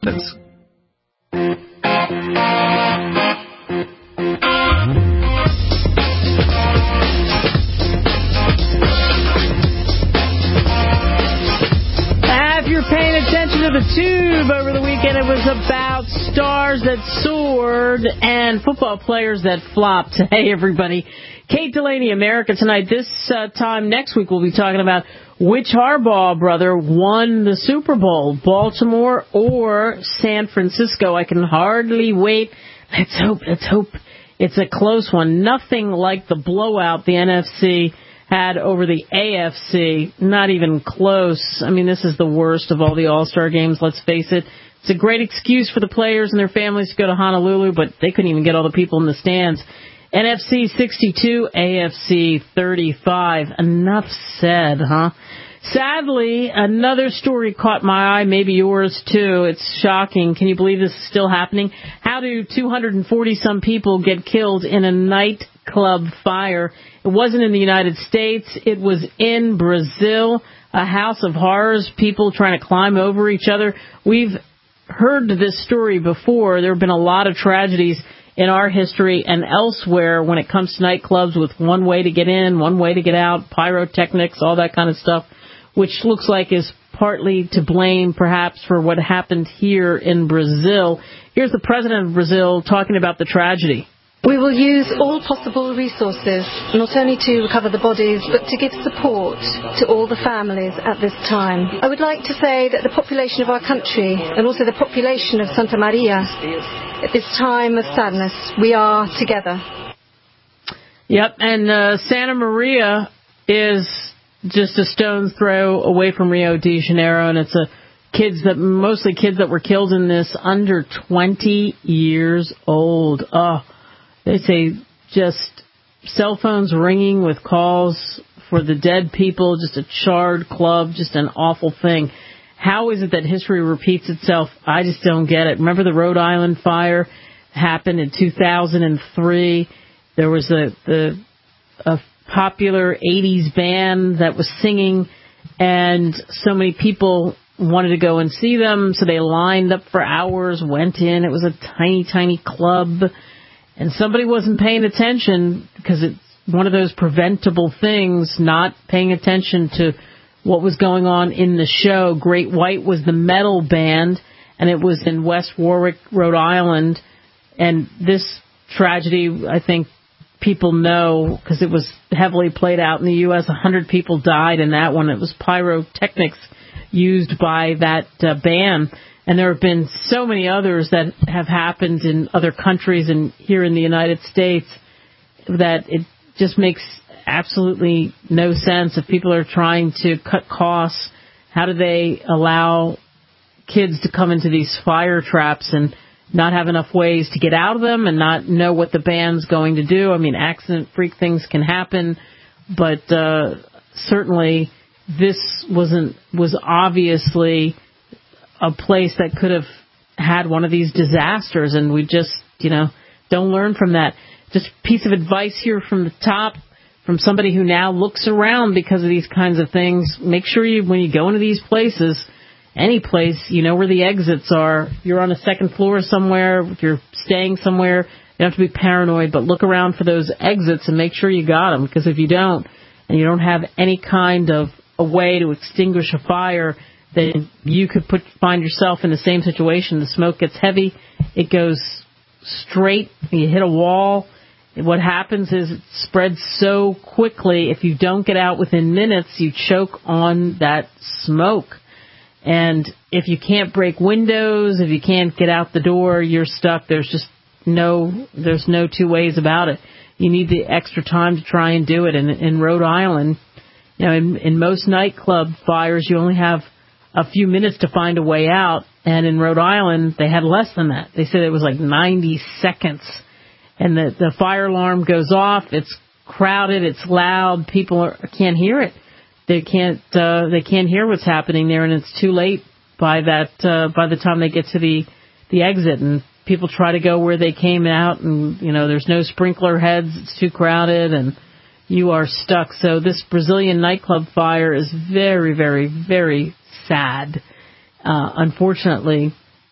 The Tube over the weekend. It was about stars that soared and football players that flopped. Hey, everybody. Kate Delaney, America Tonight. This time next week, we'll be talking about which Harbaugh brother won the Super Bowl, Baltimore or San Francisco. I can hardly wait. Let's hope it's a close one. Nothing like the blowout the NFC had over the AFC, not even close. I mean, this is the worst of all the All-Star games, let's face it. It's a great excuse for the players and their families to go to Honolulu, but they couldn't even get all the people in the stands. NFC 62, AFC 35. Enough said, huh? Sadly, another story caught my eye, maybe yours too. It's shocking. Can you believe this is still happening? How do 240-some people get killed in a nightclub fire? It wasn't in the United States. It was in Brazil, a house of horrors, people trying to climb over each other. We've heard this story before. There have been a lot of tragedies in our history and elsewhere when it comes to nightclubs with one way to get in, one way to get out, pyrotechnics, all that kind of stuff, which looks like is partly to blame, perhaps, for what happened here in Brazil. Here's the president of Brazil talking about the tragedy. We will use all possible resources, not only to recover the bodies, but to give support to all the families at this time. I would like to say that the population of our country, and also the population of Santa Maria, at this time of sadness, we are together. Yep, and Santa Maria is just a stone's throw away from Rio de Janeiro, and it's mostly kids that were killed in this under 20 years old. Oh, they say just cell phones ringing with calls for the dead people, just a charred club, just an awful thing. How is it that history repeats itself? I just don't get it. Remember the Rhode Island fire happened in 2003? There was a popular 80s band that was singing, and so many people wanted to go and see them, so they lined up for hours, went in. It was a tiny, tiny club, and somebody wasn't paying attention because it's one of those preventable things, not paying attention to what was going on in the show. Great White was the metal band, and it was in West Warwick, Rhode Island, and this tragedy, I think, people know because it was heavily played out in the U.S. 100 people died in that one. It was pyrotechnics used by that band. And there have been so many others that have happened in other countries and here in the United States that it just makes absolutely no sense. If people are trying to cut costs, how do they allow kids to come into these fire traps and not have enough ways to get out of them and not know what the band's going to do? I mean, accident freak things can happen, but certainly this was obviously a place that could have had one of these disasters, and we just, don't learn from that. Just a piece of advice here from the top, from somebody who now looks around because of these kinds of things. Make sure when you go into these places, any place, you know where the exits are. If you're on a second floor somewhere, if you're staying somewhere, you don't have to be paranoid, but look around for those exits and make sure you got them, because if you don't, and you don't have any kind of a way to extinguish a fire, then you could find yourself in the same situation. The smoke gets heavy, it goes straight, you hit a wall. What happens is it spreads so quickly, if you don't get out within minutes, you choke on that smoke. And if you can't break windows, if you can't get out the door, you're stuck. There's no two ways about it. You need the extra time to try and do it. And in Rhode Island, in most nightclub fires, you only have a few minutes to find a way out. And in Rhode Island, they had less than that. They said it was like 90 seconds. And the fire alarm goes off. It's crowded. It's loud. People can't hear it. They can't hear what's happening there, and it's too late by the time they get to the exit, and people try to go where they came out, and there's no sprinkler heads, it's too crowded, and you are stuck. So this Brazilian nightclub fire is very, very, very sad. Unfortunately,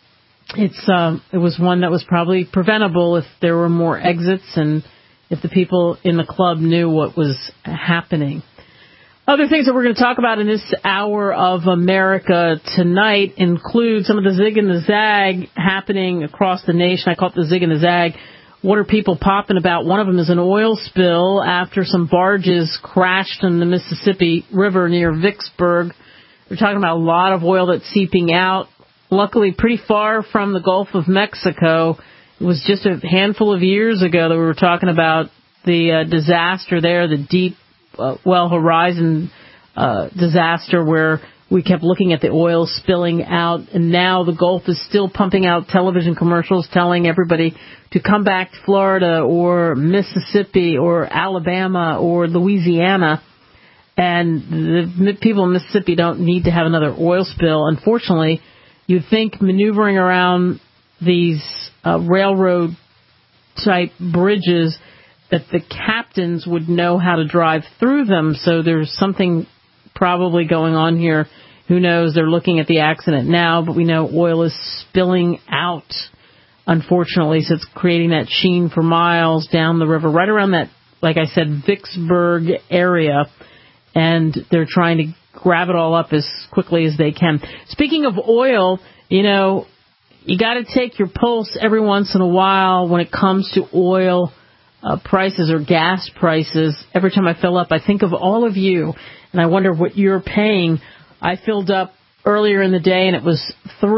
it was one that was probably preventable if there were more exits and if the people in the club knew what was happening. Other things that we're going to talk about in this hour of America tonight include some of the zig and the zag happening across the nation. I call it the zig and the zag. What are people popping about? One of them is an oil spill after some barges crashed in the Mississippi River near Vicksburg. We're talking about a lot of oil that's seeping out. Luckily, pretty far from the Gulf of Mexico. It was just a handful of years ago that we were talking about the disaster there, the Deep Horizon disaster, where we kept looking at the oil spilling out, and now the Gulf is still pumping out television commercials telling everybody to come back to Florida or Mississippi or Alabama or Louisiana. And the people in Mississippi don't need to have another oil spill. Unfortunately, you'd think maneuvering around these railroad-type bridges that the captains would know how to drive through them. So there's something probably going on here. Who knows? They're looking at the accident now, but we know oil is spilling out, unfortunately. So it's creating that sheen for miles down the river, right around that, like I said, Vicksburg area. And they're trying to grab it all up as quickly as they can. Speaking of oil, you know, you got to take your pulse every once in a while when it comes to oil prices or gas prices. Every time I fill up, I think of all of you, and I wonder what you're paying. I filled up earlier in the day, and it was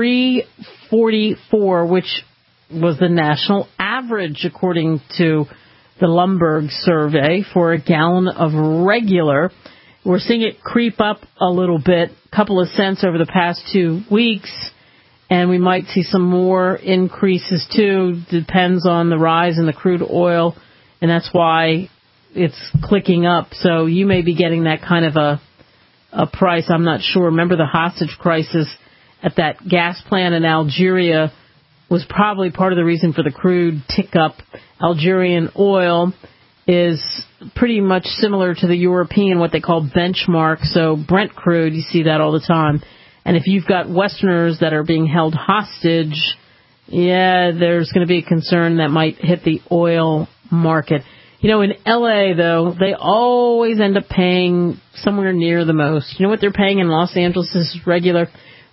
$3.44, which was the national average, according to the Lumberg survey, for a gallon of regular. We're seeing it creep up a little bit, a couple of cents over the past 2 weeks, and we might see some more increases, too. Depends on the rise in the crude oil, and that's why it's clicking up. So you may be getting that kind of a price. I'm not sure. Remember the hostage crisis at that gas plant in Algeria was probably part of the reason for the crude tick up. Algerian oil is pretty much similar to the European, what they call benchmark. So Brent crude, you see that all the time. And if you've got Westerners that are being held hostage, yeah, there's going to be a concern that might hit the oil market. You know, in L.A., though, they always end up paying somewhere near the most. You know what they're paying in Los Angeles is regular?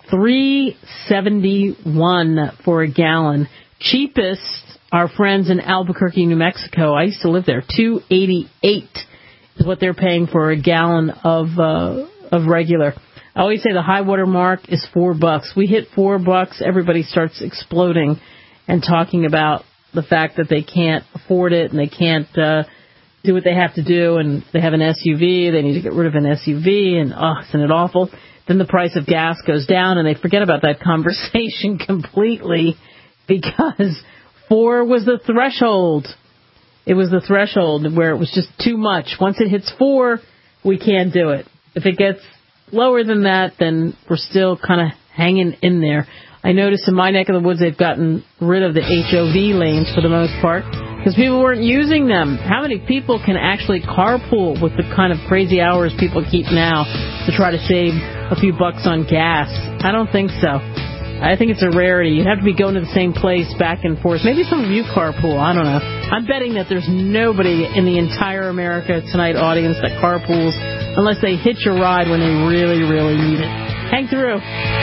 $3.71 for a gallon. Cheapest, our friends in Albuquerque, New Mexico. I used to live there. $2.88 is what they're paying for a gallon of regular. I always say the high water mark is $4. We hit $4, everybody starts exploding and talking about the fact that they can't afford it and they can't do what they have to do, and if they have an SUV, they need to get rid of an SUV, and isn't it awful? Then the price of gas goes down, and they forget about that conversation completely because 4 was the threshold. It was the threshold where it was just too much. Once it hits 4, we can't do it. If it gets lower than that, then we're still kind of hanging in there. I noticed in my neck of the woods they've gotten rid of the HOV lanes for the most part because people weren't using them. How many people can actually carpool with the kind of crazy hours people keep now to try to save a few bucks on gas? I don't think so. I think it's a rarity. You'd have to be going to the same place back and forth. Maybe some of you carpool. I don't know. I'm betting that there's nobody in the entire America Tonight audience that carpools unless they hitch a ride when they really, really need it. Hang through.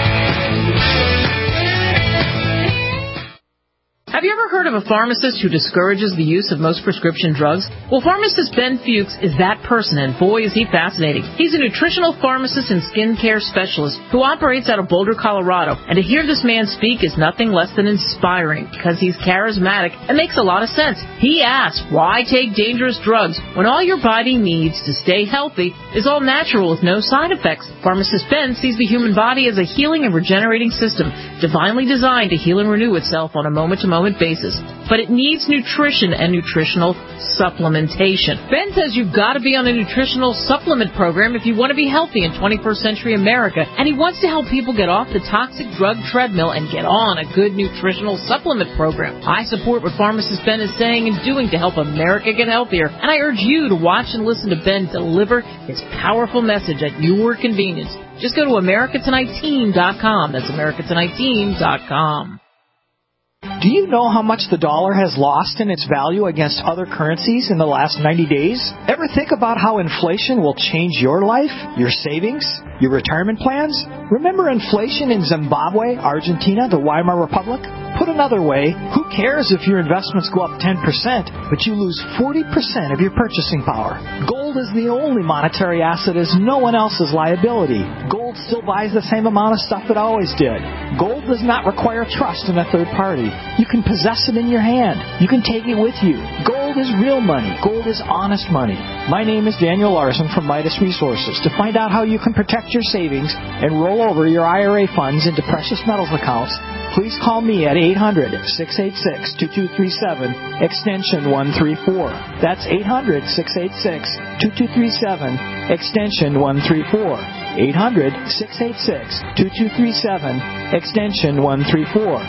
Have you ever heard of a pharmacist who discourages the use of most prescription drugs? Well, pharmacist Ben Fuchs is that person, and boy, is he fascinating. He's a nutritional pharmacist and skincare specialist who operates out of Boulder, Colorado. And to hear this man speak is nothing less than inspiring because he's charismatic and makes a lot of sense. He asks, why take dangerous drugs when all your body needs to stay healthy is all natural with no side effects? Pharmacist Ben sees the human body as a healing and regenerating system, divinely designed to heal and renew itself on a moment-to-moment basis, but it needs nutrition and nutritional supplementation. Ben says you've got to be on a nutritional supplement program if you want to be healthy in 21st century America, and he wants to help people get off the toxic drug treadmill and get on a good nutritional supplement program. I support what pharmacist Ben is saying and doing to help America get healthier, and I urge you to watch and listen to Ben deliver his powerful message at your convenience. Just go to AmericaTonightTeam.com. That's AmericaTonightTeam.com. Do you know how much the dollar has lost in its value against other currencies in the last 90 days? Ever think about how inflation will change your life, your savings, your retirement plans? Remember inflation in Zimbabwe, Argentina, the Weimar Republic? Put another way, who cares if your investments go up 10%, but you lose 40% of your purchasing power? Gold is the only monetary asset as no one else's liability. Gold still buys the same amount of stuff it always did. Gold does not require trust in a third party. You can possess it in your hand. You can take it with you. Gold is real money. Gold is honest money. My name is Daniel Larson from Midas Resources. To find out how you can protect your savings and roll over your IRA funds into precious metals accounts, please call me at 800-686-2237, extension 134. That's 800-686-2237, extension 134. 800-686-2237, extension 134.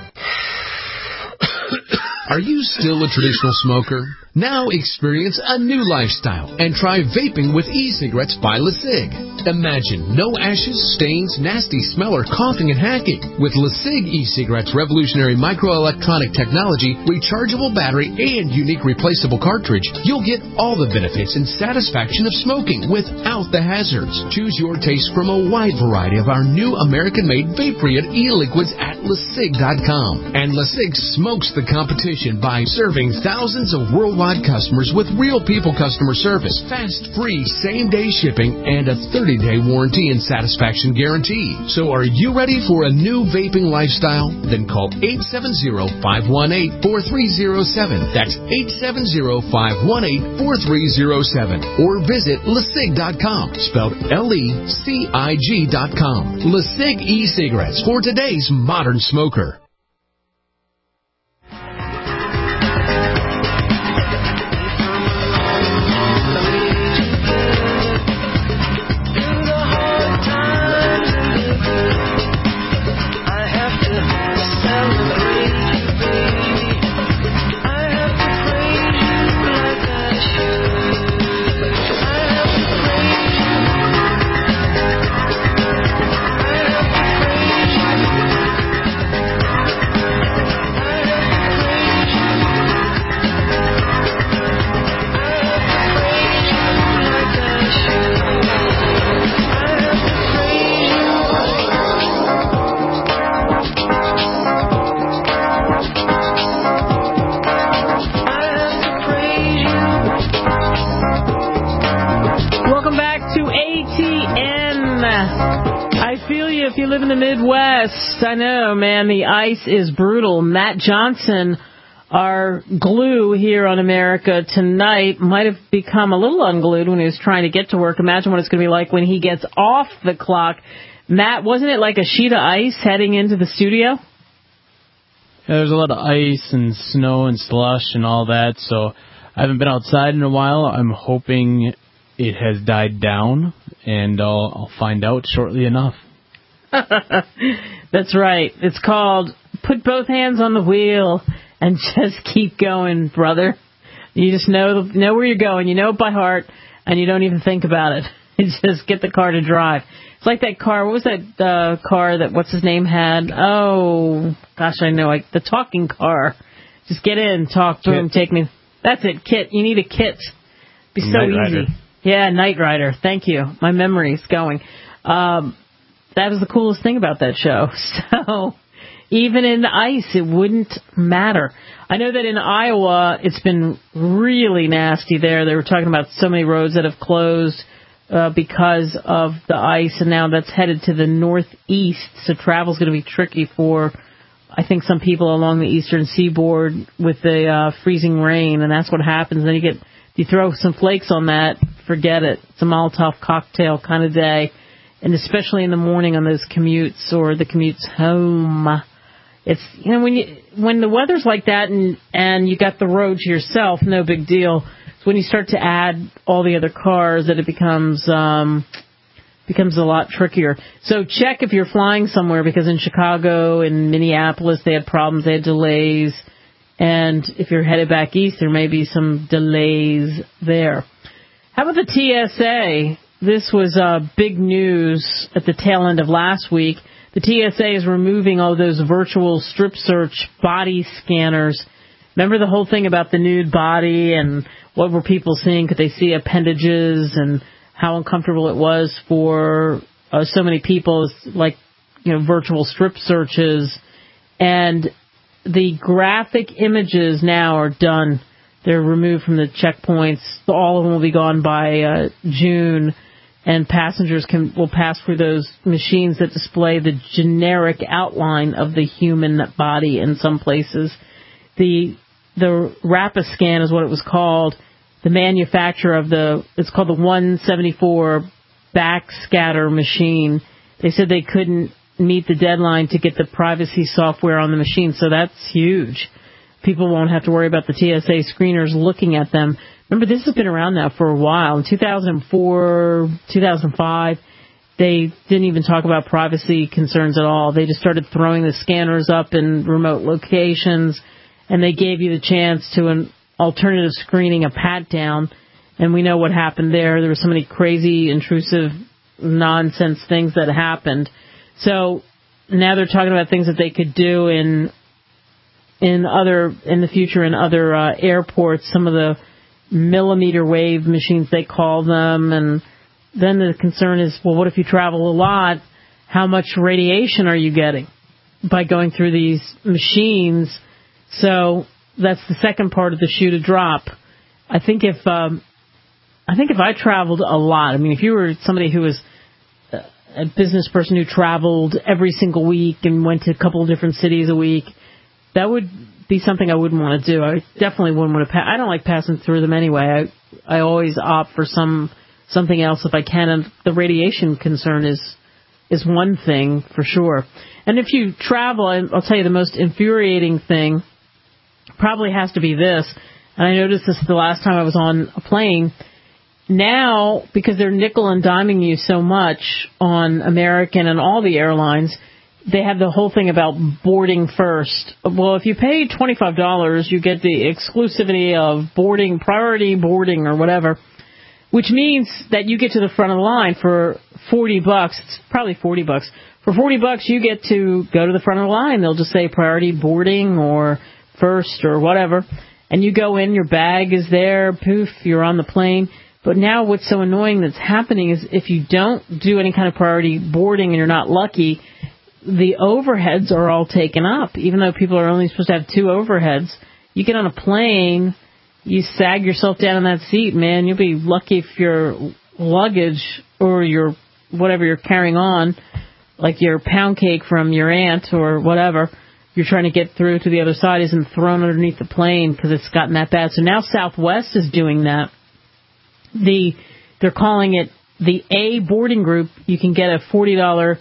Are you still a traditional smoker? Now experience a new lifestyle and try vaping with e-cigarettes by LeSig. Imagine no ashes, stains, nasty smell, or coughing and hacking. With LeSig e-cigarettes' revolutionary microelectronic technology, rechargeable battery, and unique replaceable cartridge, you'll get all the benefits and satisfaction of smoking without the hazards. Choose your taste from a wide variety of our new American-made vape-free e-liquids at LeSig.com. And LeSig smokes the competition by serving thousands of worldwide customers with real people customer service, fast, free, same-day shipping, and a 30-day warranty and satisfaction guarantee. So are you ready for a new vaping lifestyle? Then call 870-518-4307. That's 870-518-4307. Or visit LeSig.com, spelled LECIG.com. LeSig e-cigarettes for today's modern smoker. If you live in the Midwest, I know, man, the ice is brutal. Matt Johnson, our glue here on America Tonight, might have become a little unglued when he was trying to get to work. Imagine what it's going to be like when he gets off the clock. Matt, wasn't it like a sheet of ice heading into the studio? Yeah, there's a lot of ice and snow and slush and all that, so I haven't been outside in a while. I'm hoping it has died down, and I'll find out shortly enough. That's right. It's called Put Both Hands on the Wheel and Just Keep Going, brother. You just know where you're going. You know it by heart, and you don't even think about it. You just get the car to drive. It's like that car. What was that car that what's his name had? Oh, gosh, I know. Like the talking car. Just get in, talk to him, take me. That's it, Kit. You need a Kit. Be so Knight easy. Rider. Yeah, Knight Rider. Thank you. My memory's going. That was the coolest thing about that show. So even in the ice, it wouldn't matter. I know that in Iowa, it's been really nasty there. They were talking about so many roads that have closed because of the ice, and now that's headed to the northeast. So travel's going to be tricky for, I think, some people along the eastern seaboard with the freezing rain, and that's what happens. Then you throw some flakes on that, forget it. It's a Molotov cocktail kind of day. And especially in the morning on those commutes or the commutes home, it's, you know, when the weather's like that and you got the road to yourself, no big deal. It's when you start to add all the other cars that it becomes a lot trickier. So check if you're flying somewhere, because in Chicago and Minneapolis they had problems, they had delays, and if you're headed back east there may be some delays there. How about the TSA? This was big news at the tail end of last week. The the TSA is removing all those virtual strip search body scanners. Remember the whole thing about the nude body and what were people seeing? Could they see appendages and how uncomfortable it was for so many people, like, virtual strip searches. And the graphic images now are done. They're removed from the checkpoints. All of them will be gone by June, and passengers will pass through those machines that display the generic outline of the human body in some places. The Rapiscan is what it was called. The manufacturer of it's called the 174 backscatter machine. They said they couldn't meet the deadline to get the privacy software on the machine, so that's huge. People won't have to worry about the TSA screeners looking at them. Remember, this has been around now for a while. In 2004, 2005, they didn't even talk about privacy concerns at all. They just started throwing the scanners up in remote locations, and they gave you the chance to an alternative screening, a pat-down, and we know what happened there. There were so many crazy, intrusive, nonsense things that happened. So now they're talking about things that they could do in the future in other airports, some of the millimeter wave machines they call them, and then the concern is, well, what if you travel a lot? How much radiation are you getting by going through these machines? So that's the second part of the shoe to drop. I think if I traveled a lot, if you were somebody who was a business person who traveled every single week and went to a couple of different cities a week, that would be something I wouldn't want to do. I definitely wouldn't want to I don't like passing through them anyway. I always opt for something else if I can, and the radiation concern is one thing for sure. And if you travel, I'll tell you the most infuriating thing probably has to be this, and I noticed this the last time I was on a plane. Now, because they're nickel and diming you so much on American and all the airlines, they have the whole thing about boarding first. Well, if you pay $25, you get the exclusivity of boarding, priority boarding or whatever, which means that you get to the front of the line for $40. It's probably $40. For $40, you get to go to the front of the line. They'll just say priority boarding or first or whatever. And you go in, your bag is there, poof, you're on the plane. But now what's so annoying that's happening is if you don't do any kind of priority boarding and you're not lucky, the overheads are all taken up. Even though people are only supposed to have 2 overheads, you get on a plane, you sag yourself down in that seat, man. You'll be lucky if your luggage or your whatever you're carrying on, like your pound cake from your aunt or whatever, you're trying to get through to the other side, isn't thrown underneath the plane because it's gotten that bad. So now Southwest is doing that. They're calling it the A boarding group. You can get a $40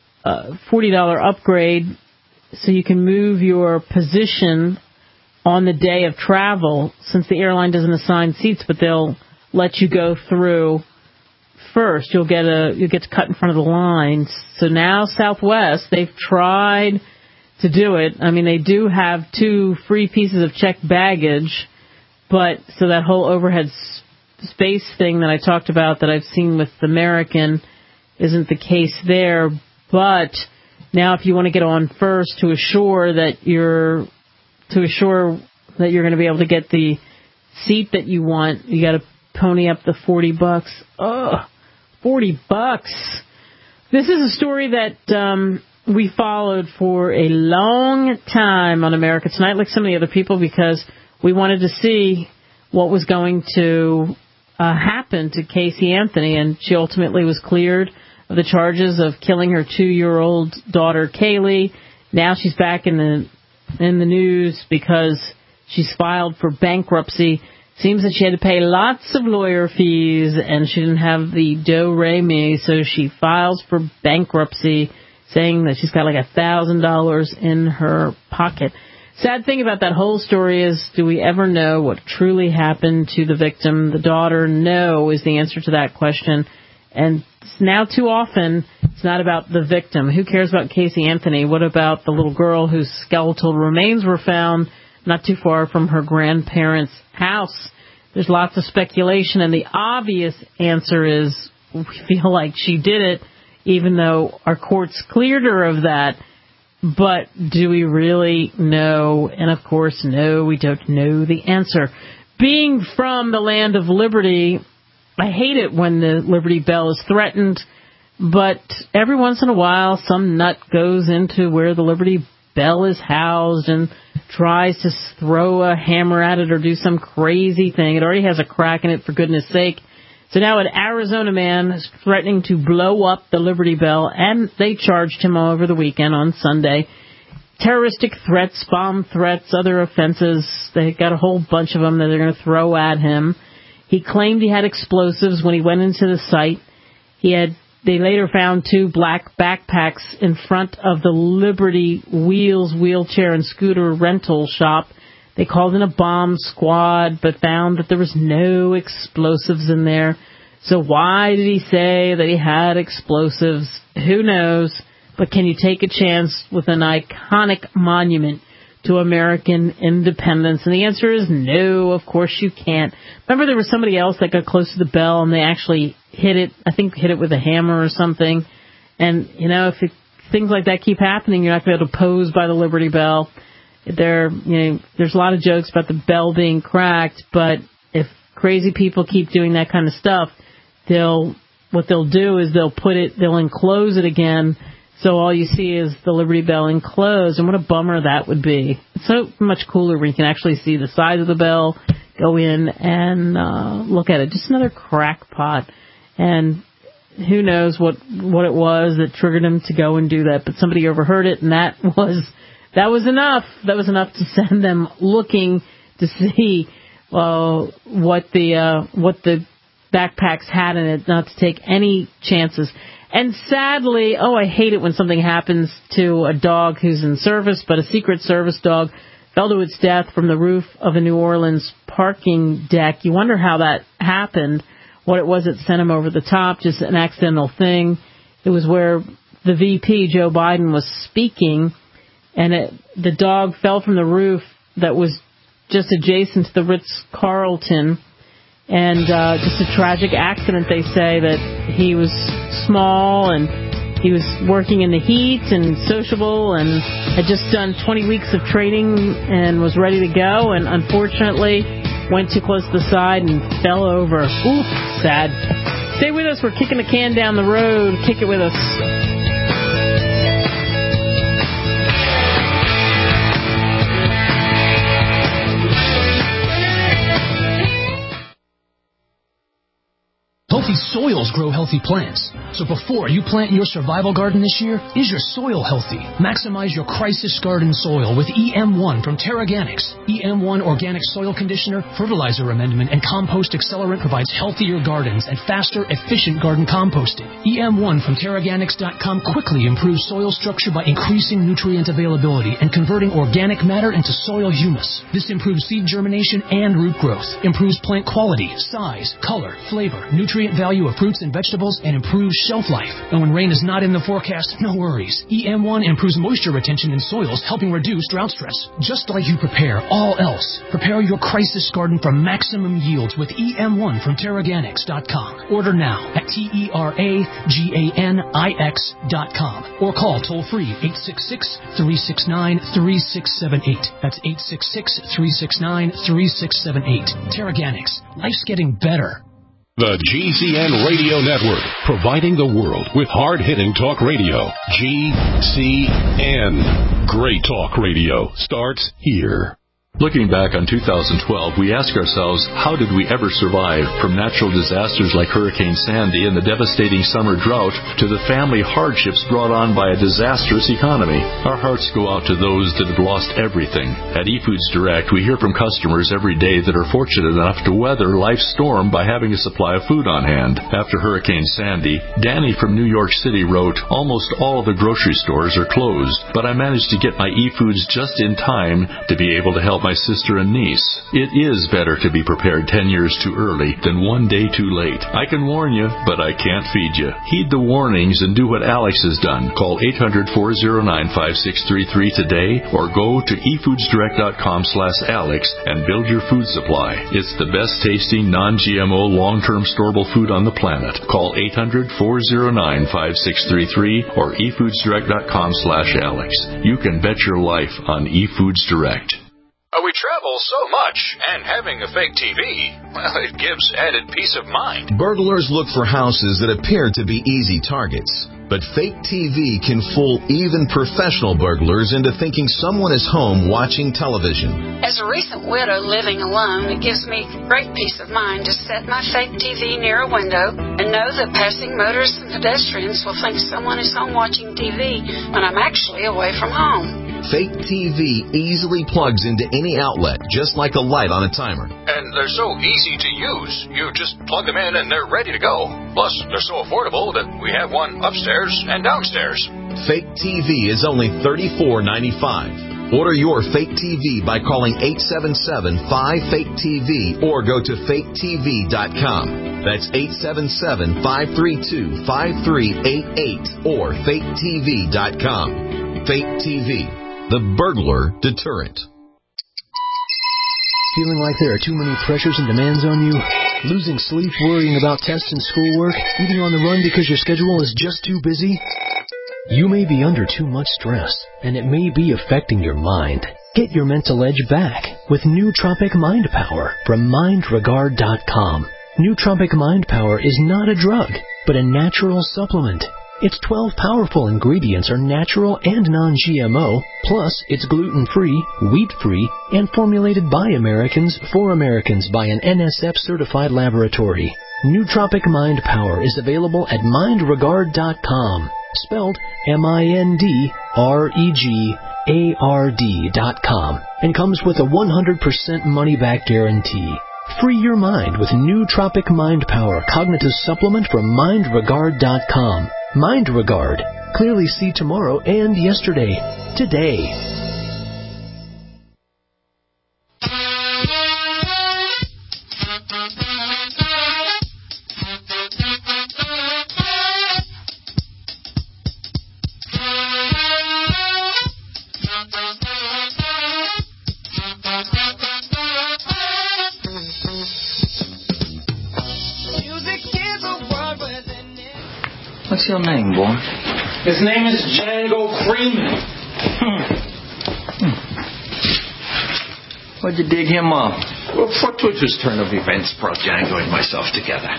upgrade so you can move your position on the day of travel, since the airline doesn't assign seats, but they'll let you go through first. You'll get to cut in front of the line. So now Southwest, they've tried to do it. They do have 2 free pieces of checked baggage, but so that whole overhead space thing that I talked about that I've seen with American isn't the case there. But now if you want to get on first to assure that you're going to be able to get the seat that you want, you got to pony up the $40. Ugh, $40. This is a story that we followed for a long time on America Tonight, like so many other people, because we wanted to see what was going to happen to Casey Anthony, and she ultimately was cleared of the charges of killing her 2-year-old daughter Kaylee. Now she's back in the news because she's filed for bankruptcy. Seems that she had to pay lots of lawyer fees and she didn't have the do-re-mi, so she files for bankruptcy, saying that she's got like $1,000 in her pocket. Sad thing about that whole story is, do we ever know what truly happened to the victim, the daughter? No is the answer to that question. And now too often, it's not about the victim. Who cares about Casey Anthony? What about the little girl whose skeletal remains were found not too far from her grandparents' house? There's lots of speculation, and the obvious answer is we feel like she did it. even though our courts cleared her of that. But do we really know? And, of course, no, we don't know the answer. Being from the land of liberty, I hate it when the Liberty Bell is threatened, but every once in a while some nut goes into where the Liberty Bell is housed and tries to throw a hammer at it or do some crazy thing. It already has a crack in it, for goodness sake. So now an Arizona man is threatening to blow up the Liberty Bell, and they charged him over the weekend on Sunday. Terroristic threats, bomb threats, other offenses. They got a whole bunch of them that they're going to throw at him. He claimed he had explosives when he went into the site. They later found 2 black backpacks in front of the Liberty Wheels wheelchair and scooter rental shop. They called in a bomb squad, but found that there was no explosives in there. So why did he say that he had explosives? Who knows? But can you take a chance with an iconic monument to American independence? And the answer is no, of course you can't. Remember there was somebody else that got close to the bell and they actually hit it with a hammer or something. And, if things like that keep happening, you're not going to be able to pose by the Liberty Bell. There's a lot of jokes about the bell being cracked, but if crazy people keep doing that kind of stuff, what they'll do is they'll enclose it again, so all you see is the Liberty Bell enclosed, and what a bummer that would be. It's so much cooler when you can actually see the size of the bell, go in and look at it. Just another crackpot, and who knows what it was that triggered him to go and do that, but somebody overheard it, and that was enough. That was enough to send them looking to see what the backpacks had in it, not to take any chances. And sadly, I hate it when something happens to a dog who's in service, but a Secret Service dog fell to its death from the roof of a New Orleans parking deck. You wonder how that happened, what it was that sent him over the top, just an accidental thing. It was where the VP, Joe Biden, was speaking, and the dog fell from the roof that was just adjacent to the Ritz-Carlton. And just a tragic accident, they say, that he was small and he was working in the heat and sociable and had just done 20 weeks of training and was ready to go, and unfortunately went too close to the side and fell over. Ooh, sad. Stay with us. We're kicking the can down the road. Kick it with us. Healthy soils grow healthy plants. So before you plant your survival garden this year, is your soil healthy? Maximize your crisis garden soil with EM1 from Terraganics. EM1 Organic Soil Conditioner, Fertilizer Amendment, and Compost Accelerant provides healthier gardens and faster, efficient garden composting. EM1 from Terraganics.com quickly improves soil structure by increasing nutrient availability and converting organic matter into soil humus. This improves seed germination and root growth, improves plant quality, size, color, flavor, nutrient value of fruits and vegetables, and improves shelf life. And when rain is not in the forecast, no worries. EM1 improves moisture retention in soils, helping reduce drought stress. Just like you prepare all else, prepare your crisis garden for maximum yields with EM1 from Terraganics.com. Order now at TERAGANIX.com or call toll-free 866-369-3678. That's 866-369-3678. Terraganics. Life's getting better. The GCN Radio Network, providing the world with hard-hitting talk radio. GCN. Great talk radio starts here. Looking back on 2012, we ask ourselves, how did we ever survive from natural disasters like Hurricane Sandy and the devastating summer drought to the family hardships brought on by a disastrous economy? Our hearts go out to those that have lost everything. At eFoods Direct, we hear from customers every day that are fortunate enough to weather life's storm by having a supply of food on hand. After Hurricane Sandy, Danny from New York City wrote, almost all of the grocery stores are closed, but I managed to get my eFoods just in time to be able to help my my sister and niece. It is better to be prepared 10 years too early than 1 day too late. I can warn you, but I can't feed you. Heed the warnings and do what Alex has done. Call 800-409-5633 today or go to efoodsdirect.com/Alex and build your food supply. It's the best tasting, non-GMO, long-term storable food on the planet. Call 800-409-5633 or efoodsdirect.com/Alex. You can bet your life on eFoods Direct. We travel so much, and having a fake TV, well, it gives added peace of mind. Burglars look for houses that appear to be easy targets. But fake TV can fool even professional burglars into thinking someone is home watching television. As a recent widow living alone, it gives me great peace of mind to set my fake TV near a window and know that passing motorists and pedestrians will think someone is home watching TV when I'm actually away from home. Fake TV easily plugs into any outlet, just like a light on a timer. And they're so easy to use. You just plug them in and they're ready to go. Plus, they're so affordable that we have one upstairs and downstairs. Fake TV is only $34.95. Order your fake TV by calling 877-5FAKE-TV or go to faketv.com. That's 877-532-5388 or faketv.com. Fake TV, the burglar deterrent. Feeling like there are too many pressures and demands on you? Losing sleep worrying about tests and schoolwork? Eating on the run because your schedule is just too busy? You may be under too much stress, and it may be affecting your mind. Get your mental edge back with Nootropic Mind Power from MindRegard.com. Nootropic Mind Power is not a drug, but a natural supplement. Its 12 powerful ingredients are natural and non-GMO, plus it's gluten-free, wheat-free, and formulated by Americans for Americans by an NSF-certified laboratory. Nootropic Mind Power is available at MindRegard.com, spelled MindRegard.com, and comes with a 100% money-back guarantee. Free your mind with Nootropic Mind Power Cognitive Supplement from MindRegard.com. MindRegard. Clearly see tomorrow and yesterday. Today. What's your name, boy? His name is Django Freeman. Where'd you dig him up? Well, fortuitous turn of events brought Django and myself together.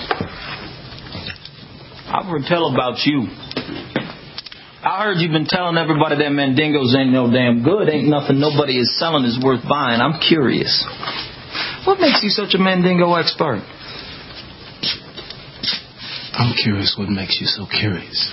I've heard tell about you. I heard you've been telling everybody that Mandingos ain't no damn good. Ain't nothing nobody is selling is worth buying. I'm curious. What makes you such a Mandingo expert? I'm curious what makes you so curious.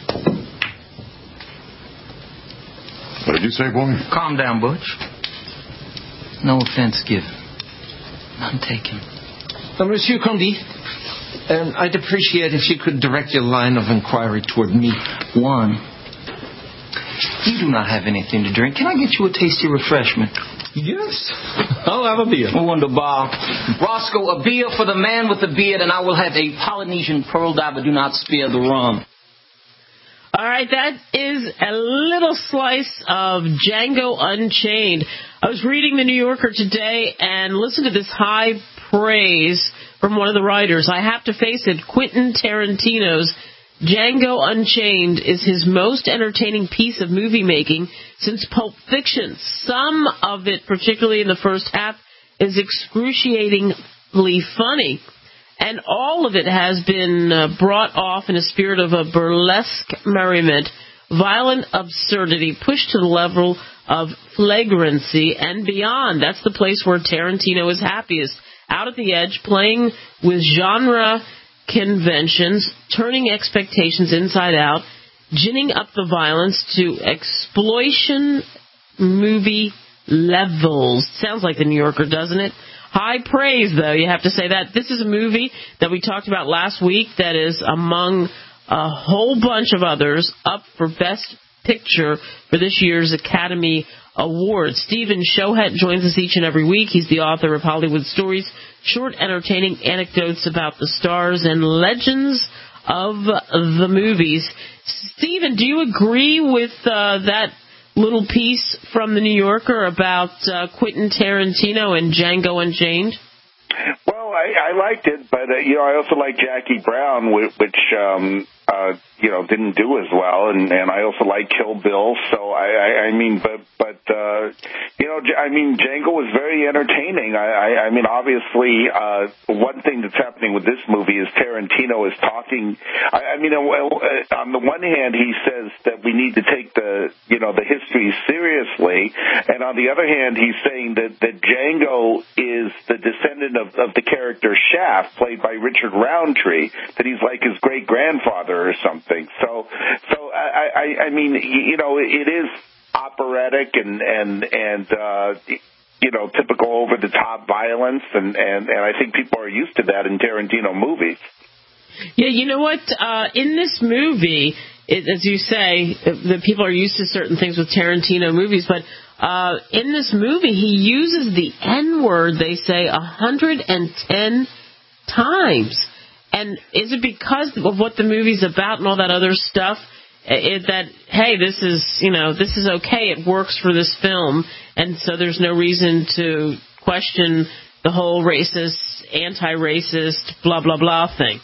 What did you say, boy? Calm down, Butch. No offense given. None taken. Monsieur Condé, I'd appreciate if you could direct your line of inquiry toward me. One, you do not have anything to drink. Can I get you a tasty refreshment? Yes. I'll have a beer. Wonderbar. Roscoe, a beer for the man with the beard, and I will have a Polynesian pearl diver. Do not spare the rum. All right, that is a little slice of Django Unchained. I was reading the New Yorker today and listened to this high praise from one of the writers. I have to face it, Quentin Tarantino's Django Unchained is his most entertaining piece of movie making since Pulp Fiction. Some of it, particularly in the first half, is excruciatingly funny. And all of it has been brought off in a spirit of a burlesque merriment, violent absurdity, pushed to the level of flagrancy and beyond. That's the place where Tarantino is happiest. Out at the edge, playing with genre conventions, turning expectations inside out, ginning up the violence to exploitation movie levels. Sounds like the New Yorker, doesn't it? High praise, though, you have to say that. This is a movie that we talked about last week that is among a whole bunch of others up for Best Picture for this year's Academy Awards. Stephen Shohet joins us each and every week. He's the author of Hollywood Stories, short, entertaining anecdotes about the stars and legends of the movies. Stephen, do you agree with that little piece from the New Yorker about Quentin Tarantino and Django Unchained? Well, I liked it, but I also like Jackie Brown, which didn't do as well, and I also like Kill Bill. So Django was very entertaining. Obviously, one thing that's happening with this movie is Tarantino is talking. On the one hand, he says that we need to take the history seriously, and on the other hand, he's saying that Django is the descendant of the character Shaft, played by Richard Roundtree, that he's like his great grandfather or something. So it is operatic and typical over the top violence, and I think people are used to that in Tarantino movies. Yeah, you know what? In this movie, as you say, the people are used to certain things with Tarantino movies, but in this movie, he uses the N-word, they say, 110 times. And is it because of what the movie's about and all that other stuff that, hey, this is okay, it works for this film, and so there's no reason to question the whole racist, anti-racist, blah, blah, blah thing?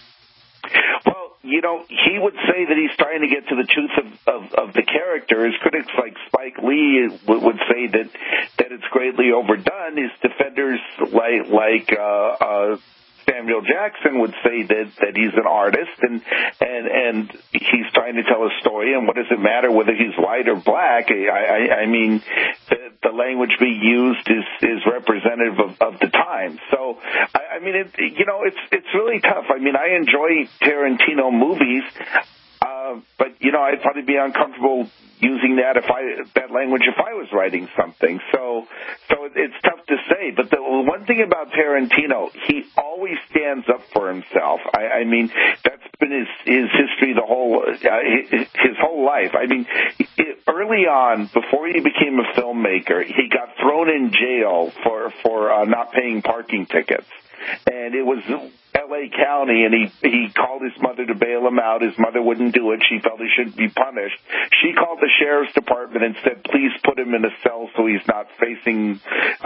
He would say that he's trying to get to the truth of the character. His critics like Spike Lee would say that it's greatly overdone. His defenders like Samuel Jackson would say that he's an artist and he's trying to tell a story, and what does it matter whether he's white or black? The language being used is representative of the time. So it's really tough. I enjoy Tarantino movies, but I'd probably be uncomfortable using that language if I was writing something. So it's tough to say. But the one thing about Tarantino, he always stands up for himself. That's been his history his whole life. Early on, before he became a filmmaker, he got thrown in jail for not paying parking tickets. And it was L.A. County, and he called his mother to bail him out. His mother wouldn't do it. She felt he shouldn't be punished. She called the sheriff's department and said, please put him in a cell so he's not facing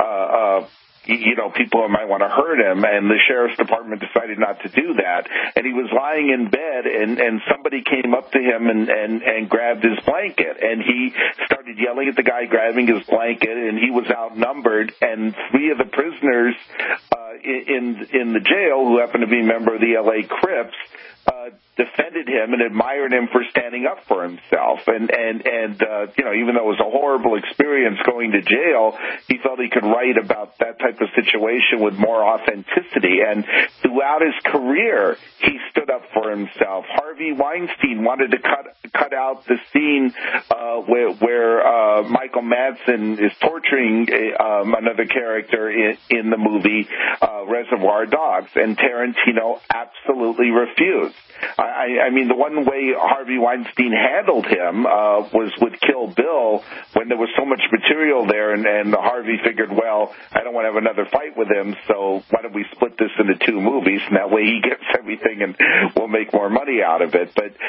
people who might want to hurt him, and the sheriff's department decided not to do that. And he was lying in bed, and somebody came up to him and grabbed his blanket, and he started yelling at the guy grabbing his blanket, and he was outnumbered, and three of the prisoners in the jail, who happened to be a member of the L.A. Crips, defended him and admired him for standing up for himself. And even though it was a horrible experience going to jail, he felt he could write about that type of situation with more authenticity. And throughout his career, he stood up for himself. Harvey Weinstein wanted to cut out the scene where Michael Madsen is torturing another character in the movie Reservoir Dogs, and Tarantino absolutely refused. The one way Harvey Weinstein handled him was with Kill Bill, when there was so much material there, and Harvey figured, well, I don't want to have another fight with him, so why don't we split this into two movies, and that way he gets everything and we'll make more money out of it. But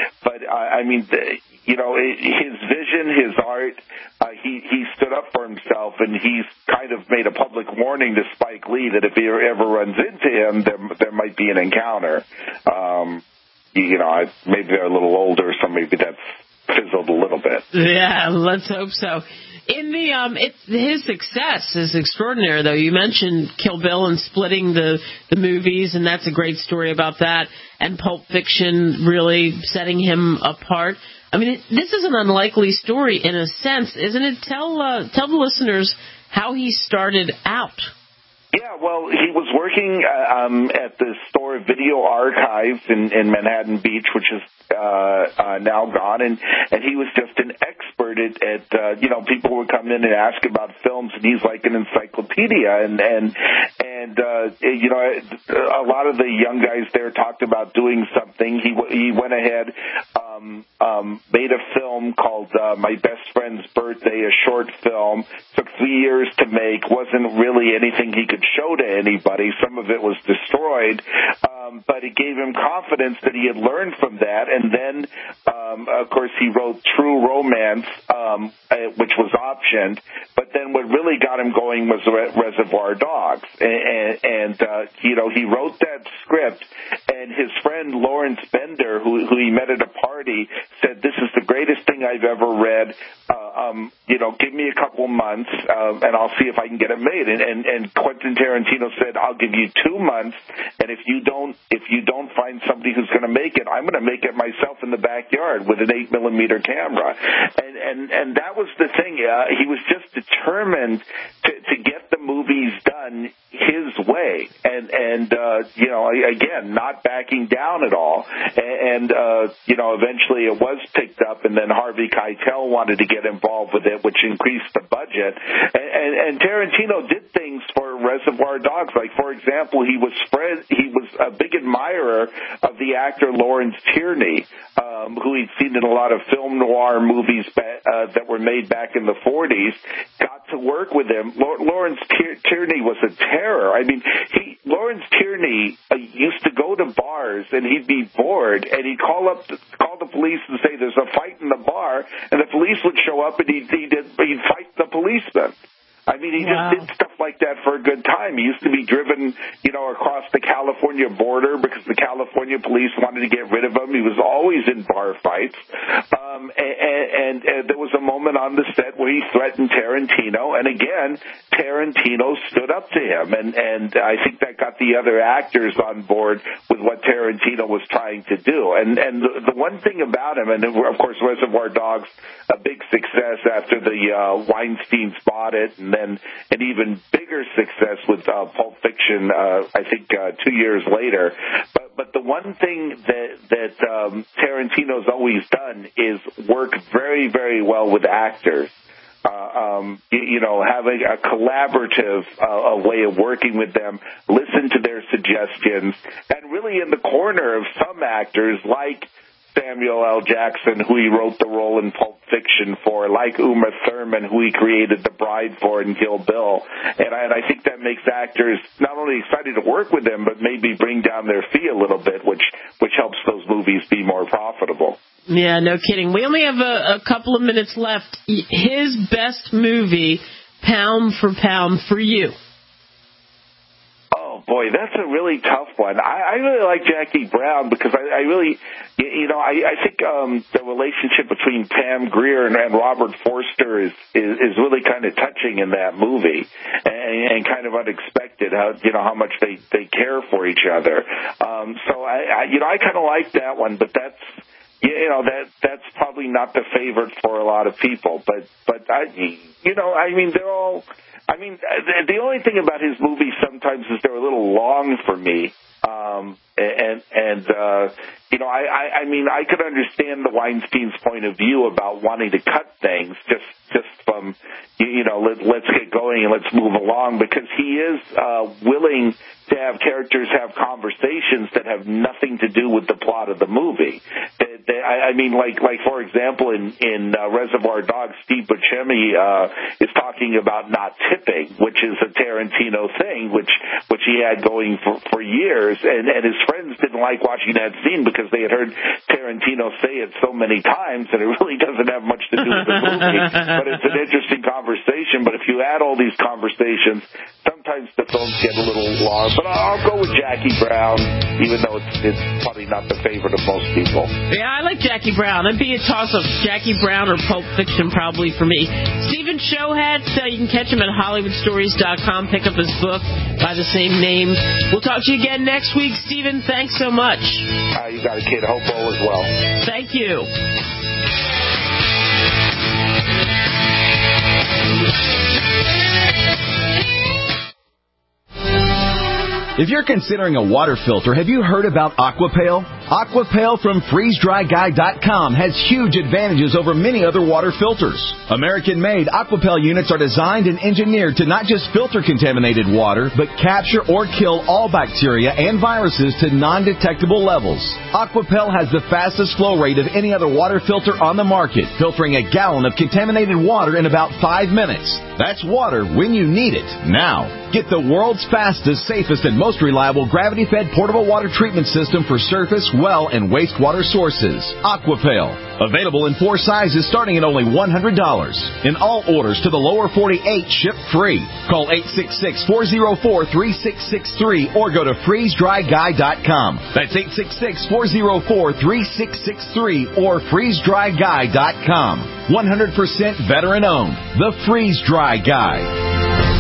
his vision, his art, he stood up for himself, and he's kind of made a public warning to Spike Lee that if he ever runs into him, there might be an encounter. Maybe they're a little older, so maybe that's fizzled a little bit. Yeah, let's hope so. In his success is extraordinary, though. You mentioned Kill Bill and splitting the movies, and that's a great story about that. And Pulp Fiction really setting him apart. This is an unlikely story in a sense, isn't it? Tell the listeners how he started out. Yeah, well, he was working at the Store Video Archive in Manhattan Beach, which is now gone, and he was just an expert at people would come in and ask about films, and he's like an encyclopedia, and a lot of the young guys there talked about doing something. He went ahead, made a film called My Best Friend's Birthday, a short film. Took 3 years to make. Wasn't really anything he could show to anybody. Some of it was destroyed, but it gave him confidence that he had learned from that. And then, of course, he wrote True Romance, which was optioned. But then what really got him going was Reservoir Dogs. And he wrote that script, and his friend Lawrence Bender, who he met at a party, said, "This is the greatest thing I've ever read. Give me a couple months, and I'll see if I can get it made." And Quentin Tarantino said, "I'll give you 2 months, and if you don't find somebody who's going to make it, I'm going to make it myself in the backyard with an 8mm camera." And that was the thing. He was just determined to get the movies done his way, and again, not backing down at all. And eventually it was picked up, and then Harvey Keitel wanted to get involved with it, which increased the budget. And Tarantino did things for Reservoir Dogs. Like, for example, he was a big admirer of the actor Lawrence Tierney, who he'd seen in a lot of film noir movies that were made back in the 40s. Got to work with him. Lawrence Tierney was a terror. I mean, Lawrence Tierney used to go to bars, and he'd be bored, and he'd call the police and say there's a fight in the bar, and the police would show up, and he'd fight the policeman. I mean, he just did stuff like that for a good time. He used to be driven, across the California border because the California police wanted to get rid of him. He was always in bar fights. And there was a moment on the set where he threatened Tarantino, and again, Tarantino stood up to him. And I think that got the other actors on board with what Tarantino was trying to do. And the one thing about him, and of course Reservoir Dogs, a big success after the Weinsteins bought it, and then an even bigger success with Pulp Fiction, I think 2 years later. But the one thing that Tarantino's always done is work very, very well with actors. Having a collaborative way of working with them, listen to their suggestions, and really in the corner of some actors like Samuel L. Jackson, who he wrote the role in Pulp Fiction for, like Uma Thurman, who he created The Bride for in Kill Bill. And I think that makes actors not only excited to work with them, but maybe bring down their fee a little bit, which helps those movies be more profitable. Yeah, no kidding. We only have a couple of minutes left. His best movie, pound for pound, for you? Oh, boy, that's a really tough one. I really like Jackie Brown because I really, I think the relationship between Pam Grier and Robert Forster is really kind of touching in that movie, and kind of unexpected how much they care for each other. So I kind of like that one, but that's probably not the favorite for a lot of people. But they're all. I mean, the only thing about his movies sometimes is they're a little long for me. I could understand the Weinstein's point of view about wanting to cut things just from, let's get going and let's move along, because he is willing to have characters have conversations that have nothing to do with the plot of the movie. Like for example, in Reservoir Dogs, Steve Buscemi is talking about not tipping, which is a Tarantino thing, which he had going for years, and his friends didn't like watching that scene because they had heard Tarantino say it so many times, and it really doesn't have much to do with the movie, but it's an interesting conversation. But if you add all these conversations, sometimes the films get a little long. But I'll go with Jackie Brown, even though it's probably not the favorite of most people. Yeah, I like Jackie Brown. It'd be a toss-up, Jackie Brown or Pulp Fiction probably for me. Stephen Shohat, you can catch him at HollywoodStories.com. Pick up his book by the same name. We'll talk to you again next week. Stephen, thanks so much. You got a kid. Hope all is well. Thank you. If you're considering a water filter, have you heard about Aquapail? Aquapail from FreezeDryGuy.com has huge advantages over many other water filters. American-made Aquapail units are designed and engineered to not just filter contaminated water, but capture or kill all bacteria and viruses to non-detectable levels. Aquapail has the fastest flow rate of any other water filter on the market, filtering a gallon of contaminated water in about 5 minutes. That's water when you need it, now. Get the world's fastest, safest, and most reliable gravity-fed portable water treatment system for surface, well, and wastewater sources. Aquapail. Available in 4 sizes starting at only $100. In all orders to the lower 48, ship free. Call 866-404-3663 or go to FreezeDryGuy.com. That's 866-404-3663 or FreezeDryGuy.com. 100% veteran-owned. The Freeze Dry Guy.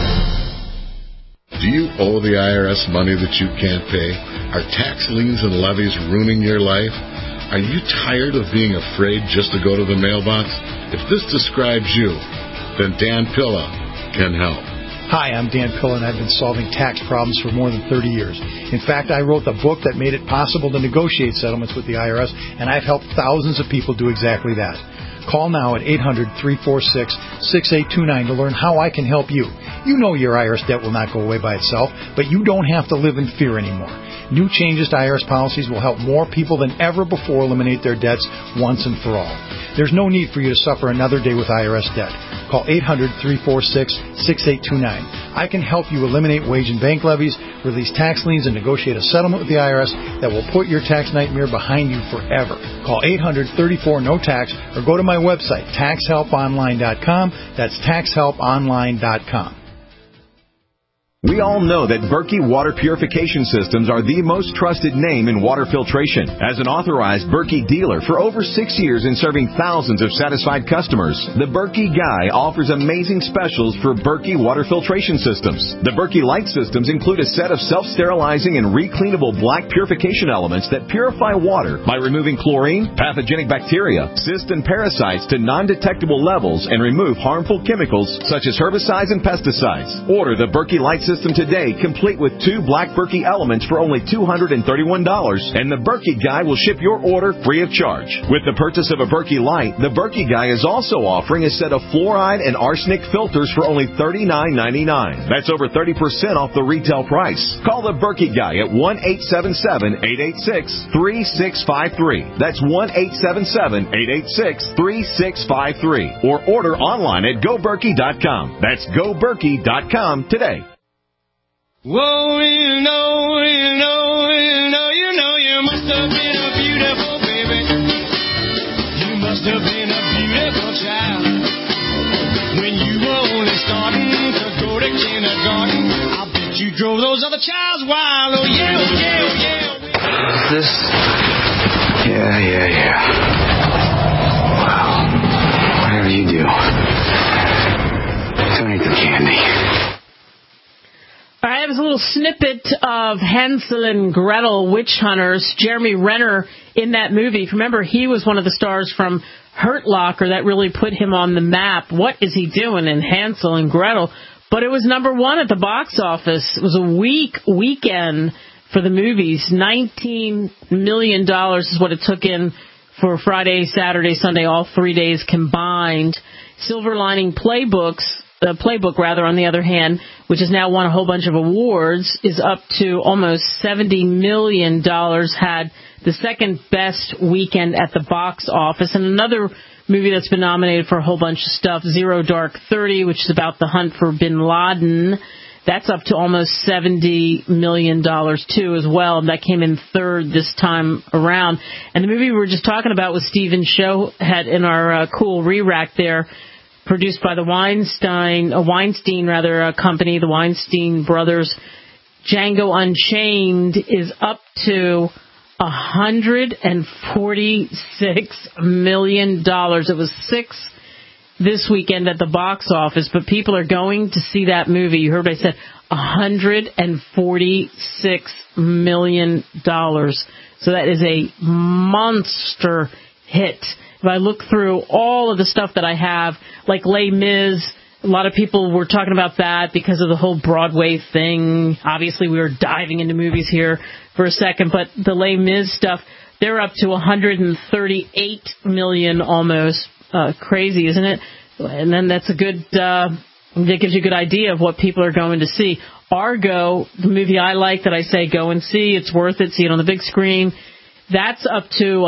Do you owe the IRS money that you can't pay? Are tax liens and levies ruining your life? Are you tired of being afraid just to go to the mailbox? If this describes you, then Dan Pilla can help. Hi, I'm Dan Pilla, and I've been solving tax problems for more than 30 years. In fact, I wrote the book that made it possible to negotiate settlements with the IRS, and I've helped thousands of people do exactly that. Call now at 800-346-6829 to learn how I can help you. You know your IRS debt will not go away by itself, but you don't have to live in fear anymore. New changes to IRS policies will help more people than ever before eliminate their debts once and for all. There's no need for you to suffer another day with IRS debt. Call 800-346-6829. I can help you eliminate wage and bank levies, release tax liens, and negotiate a settlement with the IRS that will put your tax nightmare behind you forever. Call 800-34-NO-TAX or go to my website, taxhelponline.com. That's taxhelponline.com. We all know that Berkey Water Purification Systems are the most trusted name in water filtration. As an authorized Berkey dealer for over 6 years and serving thousands of satisfied customers, the Berkey Guy offers amazing specials for Berkey Water Filtration Systems. The Berkey Light Systems include a set of self-sterilizing and recleanable black purification elements that purify water by removing chlorine, pathogenic bacteria, cysts, and parasites to non-detectable levels and remove harmful chemicals such as herbicides and pesticides. Order the Berkey Light System today, complete with 2 black Berkey elements for only $231, and the Berkey Guy will ship your order free of charge. With the purchase of a Berkey Light, the Berkey Guy is also offering a set of fluoride and arsenic filters for only $39.99. That's over 30% off the retail price. Call the Berkey Guy at 1-877-886-3653. That's 1-877-886-3653. Or order online at GoBerkey.com. That's GoBerkey.com today. Whoa, you know, you must have been a beautiful baby. You must have been a beautiful child. When you were only starting to go to kindergarten, I bet you drove those other childs wild. Oh, yeah, oh, yeah, oh, yeah. Is this? Yeah. Well, whatever you do, don't eat the candy. All right, it was a little snippet of Hansel and Gretel Witch Hunters. Jeremy Renner in that movie. Remember, he was one of the stars from Hurt Locker that really put him on the map. What is he doing in Hansel and Gretel? But it was number 1 at the box office. It was a weekend for the movies. $19 million is what it took in for Friday, Saturday, Sunday, all 3 days combined. Silver Lining Playbook, on the other hand, which has now won a whole bunch of awards, is up to almost $70 million, had the second best weekend at the box office. And another movie that's been nominated for a whole bunch of stuff, Zero Dark 30, which is about the hunt for bin Laden, that's up to almost $70 million, too, as well. And that came in third this time around. And the movie we were just talking about with Stephen Showhead in our cool re-rack there, produced by the Weinstein company, the Weinstein brothers. Django Unchained is up to $146 million. It was 6 this weekend at the box office, but people are going to see that movie. You heard what I said, $146 million. So that is a monster hit. If I look through all of the stuff that I have, like Les Mis, A lot of people were talking about that because of the whole Broadway thing. Obviously, we were diving into movies here for a second, but the Les Mis stuff, they're up to 138 million almost. Crazy, isn't it? And then that's a good, that gives you a good idea of what people are going to see. Argo, the movie I like that I say go and see, it's worth it, see it on the big screen. That's up to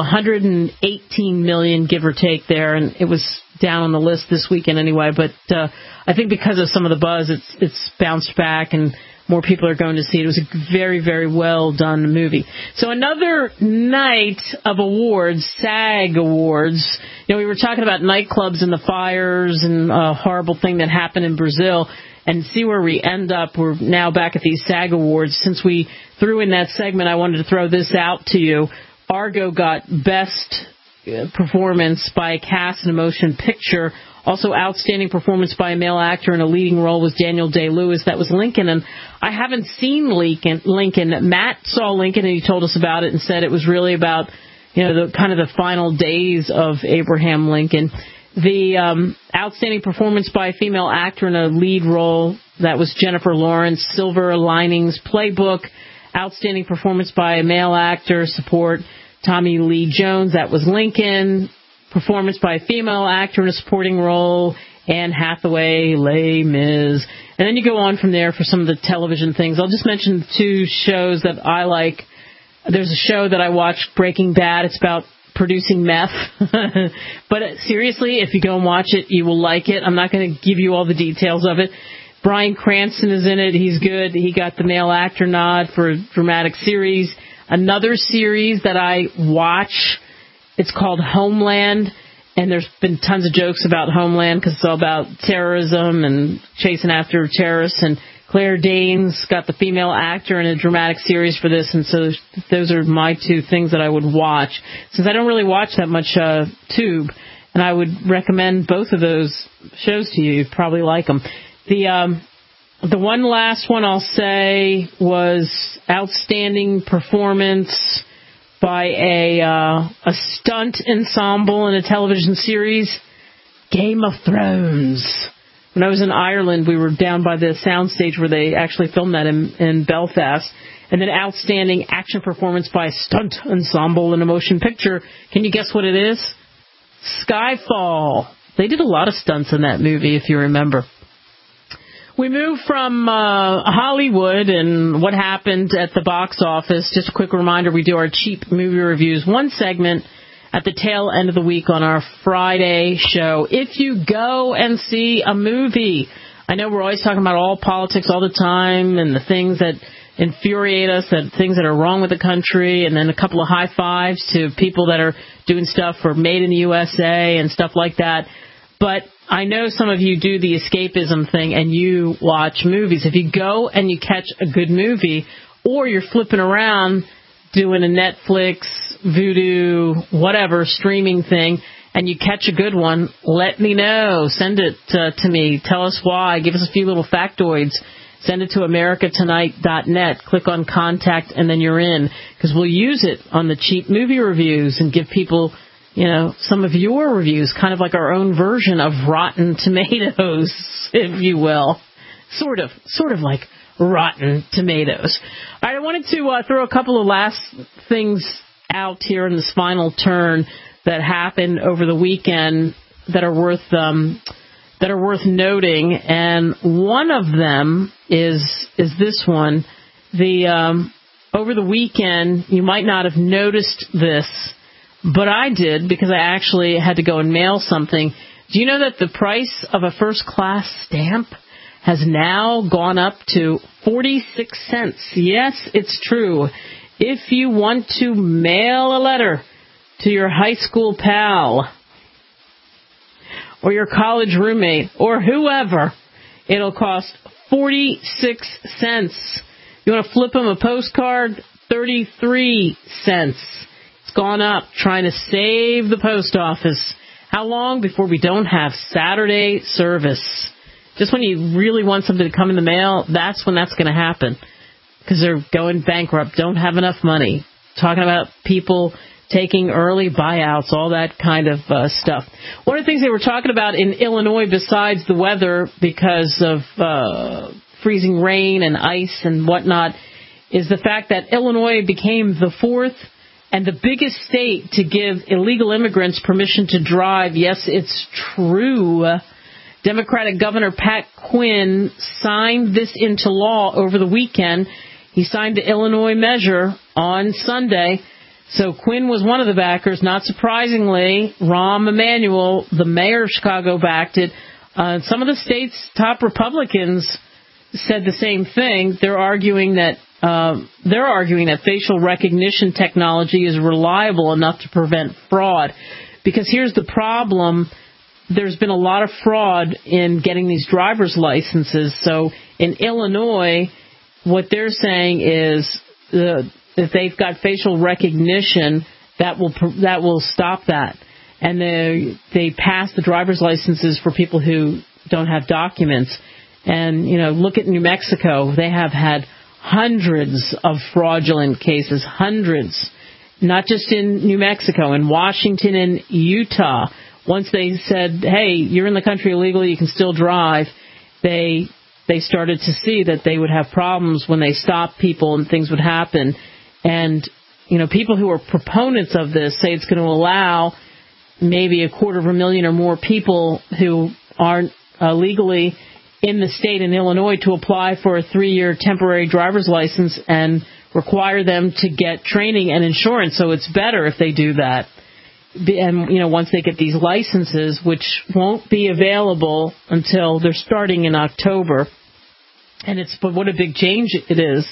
118 million, give or take there, and it was down on the list this weekend anyway, but I think because of some of the buzz, it's bounced back and more people are going to see it. It was a very, very well done movie. So another night of awards, SAG Awards. You know, we were talking about nightclubs and the fires and a horrible thing that happened in Brazil. And see where we end up. We're now back at these SAG Awards. Since we threw in that segment, I wanted to throw this out to you. Argo got Best Performance by a Cast in a Motion Picture. Also, Outstanding Performance by a Male Actor in a Leading Role was Daniel Day-Lewis. That was Lincoln, and I haven't seen Lincoln. Matt saw Lincoln, and he told us about it and said it was really about, you know, the kind of the final days of Abraham Lincoln. The Outstanding Performance by a Female Actor in a Lead Role, that was Jennifer Lawrence. Silver Linings Playbook. Outstanding Performance by a Male Actor, support Tommy Lee Jones, that was Lincoln. Performance by a Female Actor in a Supporting Role, Anne Hathaway, Les Mis. And then you go on from there for some of the television things. I'll just mention two shows that I like. There's a show that I watch, Breaking Bad. It's about producing meth. But seriously, if you go and watch it, you will like it. I'm not going to give you all the details of it. Bryan Cranston is in it. He's good. He got the Male Actor nod for a dramatic series. Another series that I watch, it's called Homeland, and there's been tons of jokes about Homeland because it's all about terrorism and chasing after terrorists. And Claire Danes got the female actor in a dramatic series for this, and so those are my two things that I would watch. Since I don't really watch that much Tube, and I would recommend both of those shows to you. You'd probably like them. The one last one I'll say was Outstanding Performance by a stunt ensemble in a television series, Game of Thrones. When I was in Ireland, we were down by the soundstage where they actually filmed that in Belfast. And then Outstanding Action Performance by a Stunt Ensemble in a Motion Picture. Can you guess what it is? Skyfall. They did a lot of stunts in that movie, if you remember. We move from Hollywood and what happened at the box office. Just a quick reminder, we do our cheap movie reviews. One segment at the tail end of the week on our Friday show. If you go and see a movie, I know we're always talking about all politics all the time and the things that infuriate us, the things that are wrong with the country, and then a couple of high fives to people that are doing stuff for Made in the USA and stuff like that. But I know some of you do the escapism thing and you watch movies. If you go and you catch a good movie, or you're flipping around doing a Netflix, Vudu, whatever, streaming thing, and you catch a good one, let me know. Send it to me. Tell us why. Give us a few little factoids. Send it to americatonight.net. Click on Contact, and then you're in. Because we'll use it on the cheap movie reviews and give people, you know, some of your reviews, kind of like our own version of Rotten Tomatoes, if you will. Sort of like Rotten Tomatoes. All right, I wanted to throw a couple of last things out here in this final turn that happened over the weekend that are worth noting, and one of them is this one. Over the weekend, you might not have noticed this, but I did because I actually had to go and mail something. Do you know that the price of a first-class stamp has now gone up to 46 cents? Yes, it's true. If you want to mail a letter to your high school pal or your college roommate or whoever, it'll cost 46 cents. You want to flip them a postcard? 33 cents. It's gone up, trying to save the post office. How long before we don't have Saturday service? Just when you really want something to come in the mail, that's when that's going to happen. Because they're going bankrupt, don't have enough money. Talking about people taking early buyouts, all that kind of stuff. One of the things they were talking about in Illinois, besides the weather because of freezing rain and ice and whatnot, is the fact that Illinois became the fourth and the biggest state to give illegal immigrants permission to drive. Yes, it's true. Democratic Governor Pat Quinn signed this into law over the weekend. He signed the Illinois measure on Sunday. So Quinn was one of the backers. Not surprisingly, Rahm Emanuel, the mayor of Chicago, backed it. Some of the state's top Republicans said the same thing. They're arguing that facial recognition technology is reliable enough to prevent fraud. Because here's the problem. There's been a lot of fraud in getting these driver's licenses. So in Illinois, what they're saying is if they've got facial recognition, that will stop that. And they pass the driver's licenses for people who don't have documents. And, look at New Mexico. They have had hundreds of fraudulent cases, hundreds, not just in New Mexico, in Washington and Utah. Once they said, hey, you're in the country illegally, you can still drive, they started to see that they would have problems when they stopped people and things would happen. And, people who are proponents of this say it's going to allow maybe 250,000 or more people who aren't legally in the state in Illinois to apply for a 3-year temporary driver's license and require them to get training and insurance. So it's better if they do that. And, once they get these licenses, which won't be available until they're starting in October. But what a big change it is.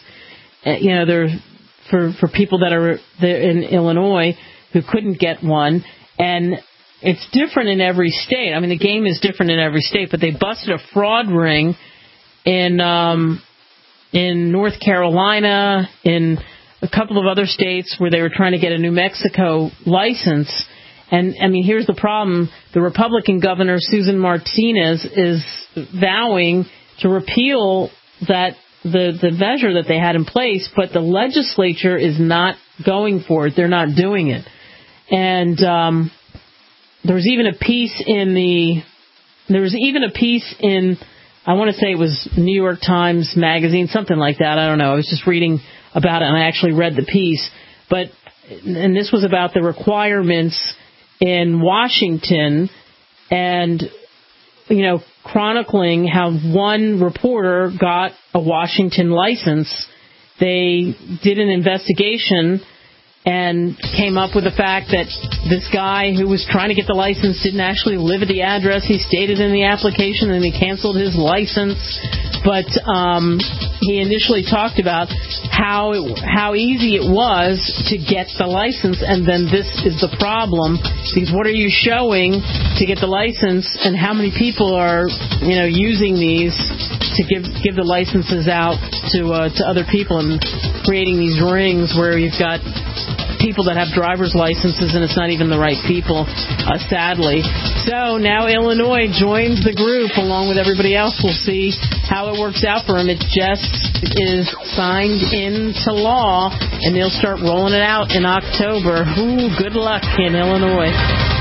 For people that are there in Illinois who couldn't get one. And it's different in every state. I mean, the game is different in every state, but they busted a fraud ring in North Carolina, in a couple of other states where they were trying to get a New Mexico license. And, I mean, here's the problem. The Republican governor, Susan Martinez, is vowing to repeal the measure that they had in place, but the legislature is not going for it. They're not doing it. And there was even a piece in I want to say it was New York Times Magazine, something like that. I don't know. I was just reading about it, and I actually read the piece. And this was about the requirements in Washington and, chronicling how one reporter got a Washington license. They did an investigation and came up with the fact that this guy who was trying to get the license didn't actually live at the address he stated in the application, and he canceled his license. But he initially talked about how easy it was to get the license, and then this is the problem, because what are you showing to get the license, and how many people are using these to give the licenses out to other people, and creating these rings where you've got people that have driver's licenses and it's not even the right people, sadly. So now Illinois joins the group along with everybody else. We'll see how it works out for them. It just is signed into law, and they'll start rolling it out in October. Ooh, good luck in Illinois.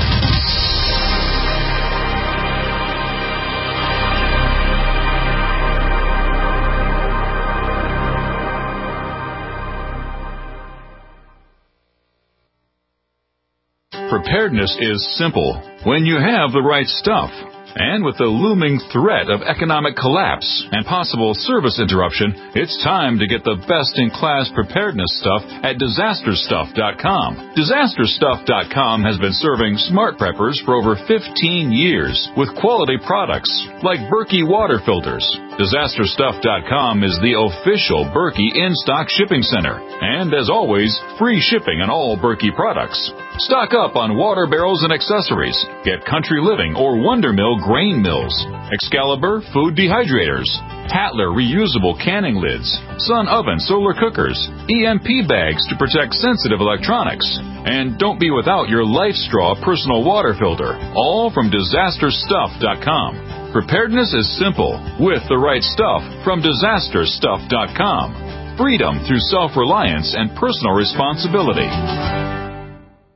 Preparedness is simple when you have the right stuff. And with the looming threat of economic collapse and possible service interruption, it's time to get the best-in-class preparedness stuff at DisasterStuff.com. DisasterStuff.com has been serving smart preppers for over 15 years with quality products like Berkey water filters. DisasterStuff.com is the official Berkey in-stock shipping center. And as always, free shipping on all Berkey products. Stock up on water barrels and accessories. Get Country Living or Wondermill grain mills, Excalibur food dehydrators, Hatler reusable canning lids, Sun oven solar cookers, EMP bags to protect sensitive electronics, and don't be without your LifeStraw personal water filter, all from DisasterStuff.com. Preparedness is simple with the right stuff from DisasterStuff.com. Freedom through self-reliance and personal responsibility.